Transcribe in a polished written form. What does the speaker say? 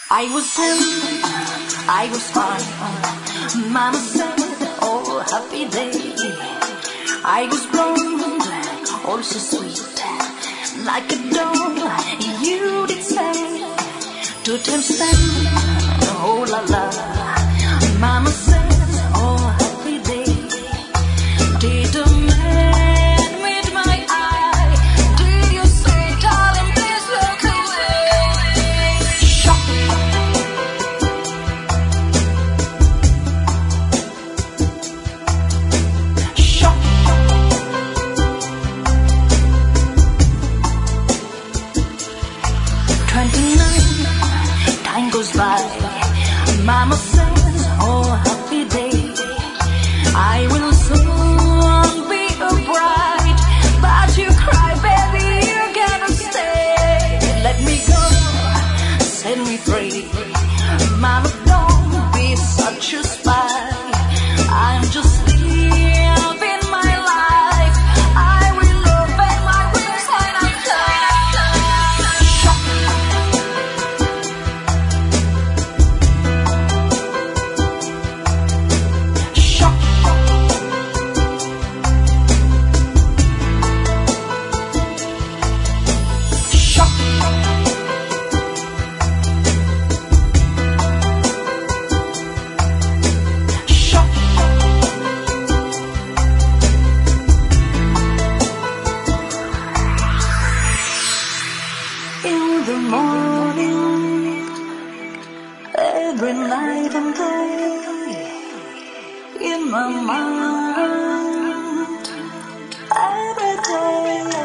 I was 10, I was fine. Mama said, oh, happy day. I was blonde, oh, so sweet, like a doll. You did say, 2 times 10, oh la la. Mama said, oh, happy day. Did a man meet my eye? Did you say, darling, please look away? Shock. Shock. 29, time goes by. Mama says, oh, happy day. I will soon be a bride, but you cry, baby, you gotta stay. Let me go, set me free. Mama, don't be such a spy. I'm just living my life. I will open my wings when I fly. Shock. Shock. Shock. In the morning, every night and day, in my mind, every day.